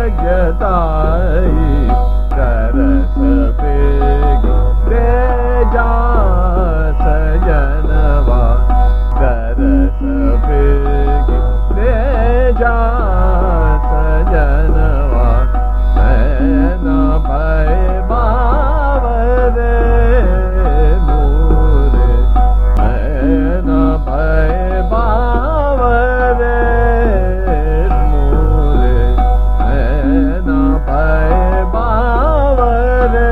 जताई तरस बेगी दे जा सजनवा तरस बेगी दे जा सजनवा नैना भय बावरे मोरे नैना भय बावरे मोरे नैना भय बावरे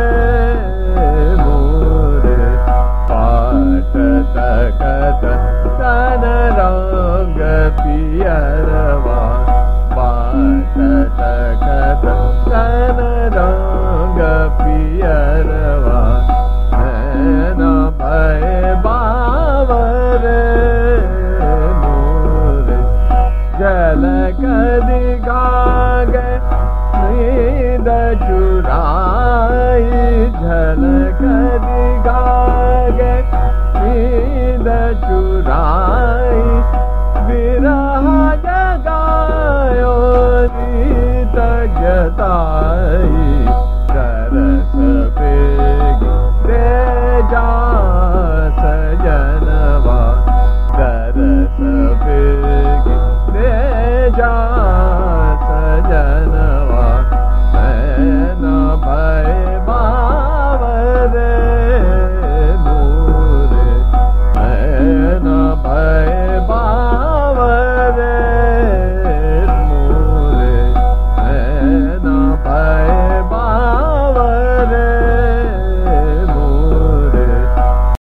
मोरे पाट तकत तन रंग पियरवा पाट तकत तन रंग पियरवा नैना भय बावरे मोरे झलक दिखागे नींद चुराई झलक दिखागे नींद चुराई विरह जगायो रीत जताई